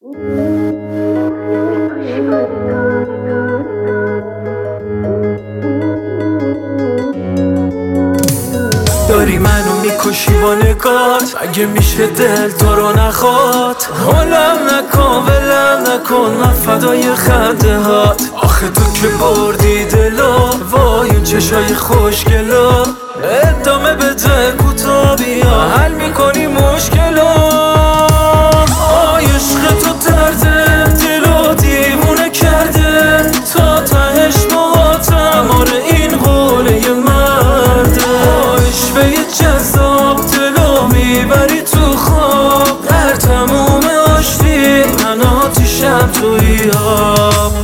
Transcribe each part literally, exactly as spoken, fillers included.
داری منو میکشی با نگات، مگه میشه دل تو رو نخواد؟ حالم نکن ولم نکن، من فدای خنده هات. آخه تو که بردی دلا، وای اون چشای خوشگلا. ادامه بده کوتا بیا، حل میکنی مشکلا. آی عشق تو درده، دلو دیوونه کرده. تا تهش موهاتم، آره این قوله مرده. عشقه جذاب دلو میبری تو خواب. در تموم آشتی من آتیشم توی آب.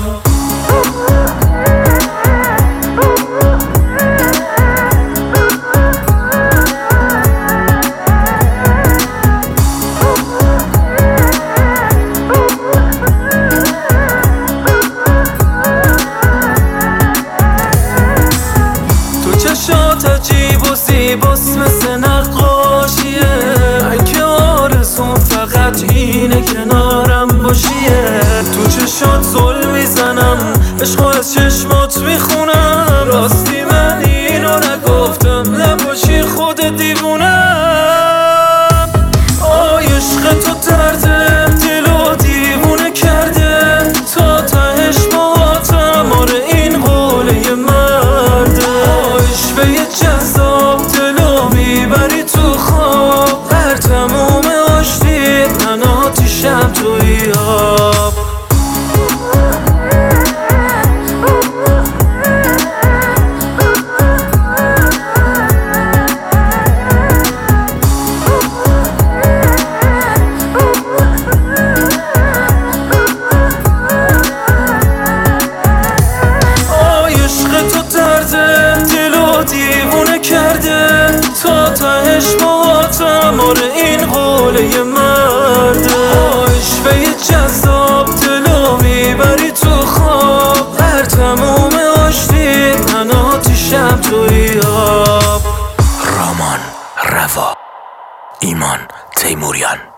چشات عجیب و زیباست مثل نقاشیه. من که آرزوم فقط اینه کنارم باشیه. تو چشات زل میزنم، عشقو از چشمات میخونم. راستی من اینو نگفتم، نباشی خود دیوونم. آی عشق تو درده، دلو دیوونه کرده. تا تهش موهاتم، آره این قوله مرده. عشقه جذاب دلو میبری تو خواب. در تموم آشتی من آتیشم توی آب. دیوونه کرده تا تهش موهاتم، آره این قوله مرده. عشقه جذاب دلو میبری تو خواب. در تموم آشتی من آتیشم توی آب. رامان روا، ایمان تیموریان.